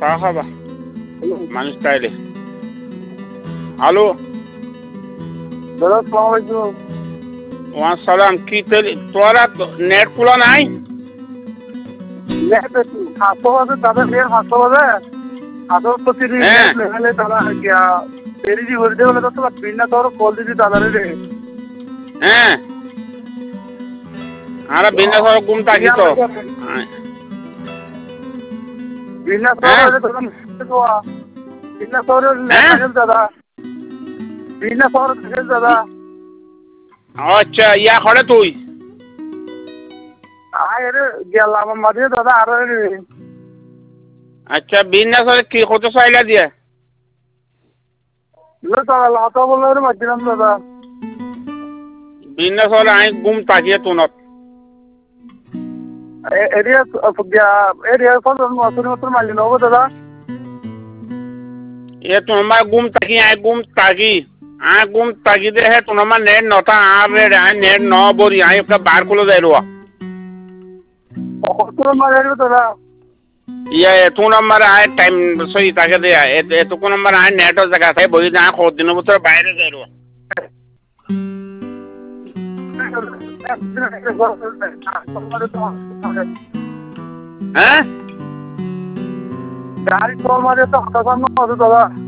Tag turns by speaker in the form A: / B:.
A: খাওয়া মানুষ তাইলে হ্যালো
B: দাদা আসসালামু আলাইকুম।
A: ওয়াসালাম কি তোরা নেট খোলা নাই
B: নেট হাসপাতালে তাদের নেট হাসপাতালে হাসপাতাল
A: হ্যাঁ
B: লেভেলে তারা গিয়া পেরিজি করে দেবে তো বিনা তোর কল দিবি তাদের রে
A: হ্যাঁ আরে বিনা সর ঘুম থাকি তো
B: বিনা
A: হ্যাঁ
B: তোর বিনা তোর
A: হ্যাঁ
B: দাদা বিনা তোর দাদা
A: আচ্ছা ইয়া করে তুই
B: আরে গেলাম মাঝে দাদা আরো
A: আচ্ছা বিনা সরে কি কত চাইলা দিয়ে
B: দাদা লাতা বলে মাঝিলাম দাদা
A: বিনা সরে আই ঘুম থাকিয়ে তোনত
B: এরিয়া এরিয়া কত নতুন মালি নেবো দাদা
A: এ তোমার ঘুম থাকি আই ঘুম থাকি ঘুম থাকি দে হে তোমার নেট নটা আরে আই নেট ন বরি আই একটা বার করে দেয় রোয়া
B: কত মালি দাদা
A: ইয়া এত নম্বর আয় টাইম সই তাকে দে এত নম্বর আয় নেট জায়গা থাকে বই যা কত দিনের ভিতর বাইরে যাই রোয়া হ্যাঁ
B: গাড়ি তোর মাঝে তো হাঁটা সামনে দাদা